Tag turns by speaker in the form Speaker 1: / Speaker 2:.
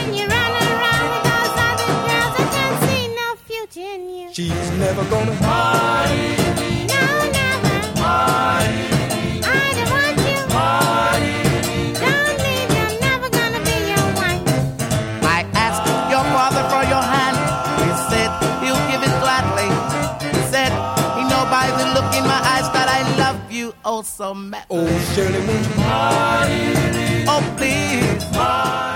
Speaker 1: you run around with those other girls, I can't see no future in you.
Speaker 2: She's never gonna marry me.
Speaker 1: No, never.
Speaker 2: Marry me.
Speaker 1: I don't want you.
Speaker 2: Marry me.
Speaker 1: Don't leave me, I'm never gonna be your wife.
Speaker 3: I asked your father for your hand. He said he'll give it gladly. He said he know by the look in my eyes that I love you oh so madly.
Speaker 2: Oh, Shirley, won't you marry me?
Speaker 3: Oh, please.
Speaker 2: Marry